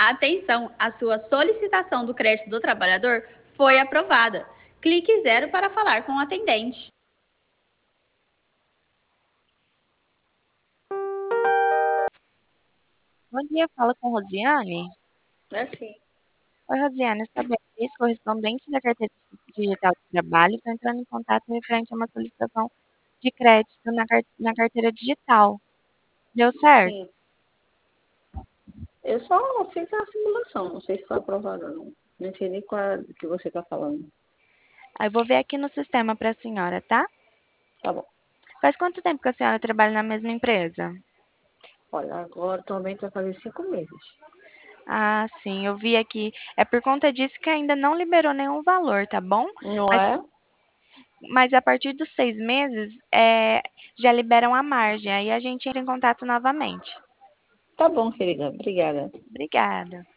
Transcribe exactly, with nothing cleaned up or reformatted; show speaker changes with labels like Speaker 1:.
Speaker 1: Atenção, a sua solicitação do crédito do trabalhador foi aprovada. Clique zero para falar com o atendente.
Speaker 2: Bom dia, fala com Rosiane.
Speaker 1: É sim.
Speaker 2: Oi, Rosiane, eu sou a Beatriz, correspondente da Carteira Digital de Trabalho. Estou entrando em contato referente a uma solicitação de crédito na, car- na carteira digital. Deu certo?
Speaker 1: Sim. Eu só fiz a simulação, não sei se foi aprovada ou não. Não entendi qual é que você está falando.
Speaker 2: Aí eu vou ver aqui no sistema para a senhora, tá?
Speaker 1: Tá bom.
Speaker 2: Faz quanto tempo que a senhora trabalha na mesma empresa?
Speaker 1: Olha, agora atualmente vai fazer cinco meses.
Speaker 2: Ah, sim, eu vi aqui. É por conta disso que ainda não liberou nenhum valor, tá bom?
Speaker 1: Não
Speaker 2: Mas,
Speaker 1: é?
Speaker 2: mas a partir dos seis meses, é, já liberam a margem. Aí a gente entra em contato novamente.
Speaker 1: Tá bom, querida. Obrigada.
Speaker 2: Obrigada.